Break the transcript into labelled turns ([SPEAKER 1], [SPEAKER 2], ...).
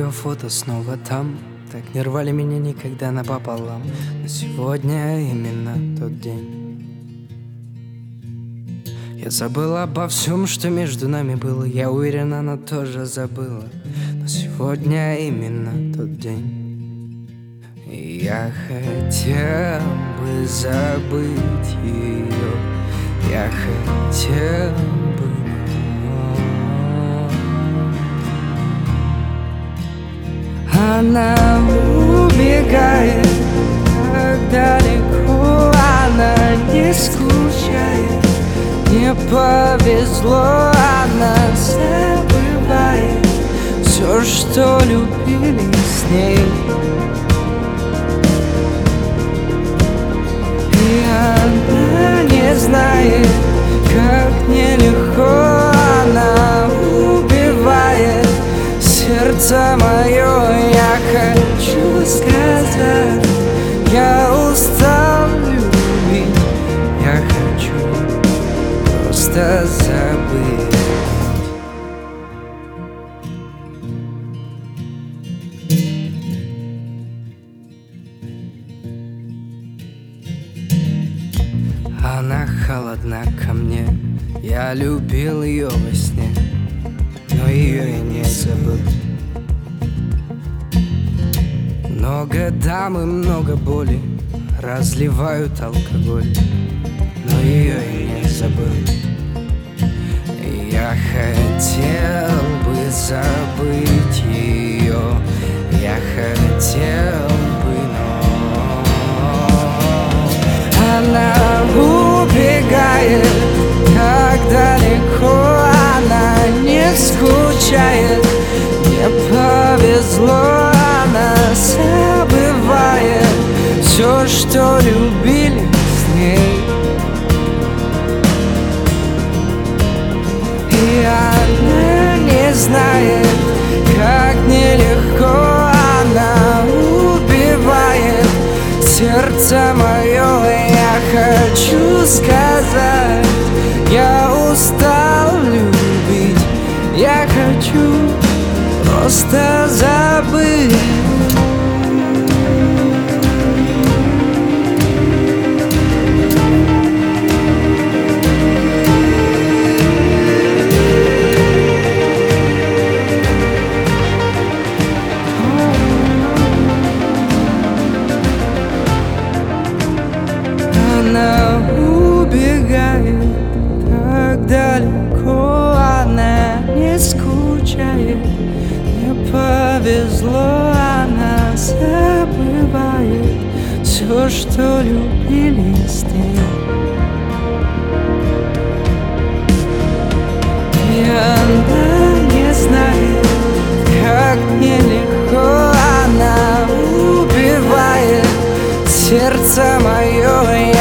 [SPEAKER 1] ее фото снова там. Так не рвали меня никогда напополам. Но сегодня именно тот день. Я забыла обо всем, что между нами было. Я уверен, она тоже забыла. Но сегодня именно тот день. И я хотел бы забыть ее. Я хотел бы, но она убегает так далеко. Она не скучает. Не повезло, она забывает все, что любили с ней. И она не знает, как нелегко. Она убивает сердце мое. Я хочу сказать, я устал любить. Я хочу просто забыть. Она холодна ко мне. Я любил ее во сне, но ее я не забыл. Много дам и много боли разливают алкоголь, но ее я не забыл. Я хотел бы забыть ее. Я хотел бы, но она убегает так далеко. Она не скучает. Не повезло. Она забывает все, что любили с ней. И она не знает, как нелегко. Она убивает сердце мое. Я хочу сказать, я устал любить. Я хочу просто забыть. Она убегает так далеко. Она не скучает. Не повезло. Она забывает все, что любили с ней. И она не знает, как нелегко. Она убивает сердце мое.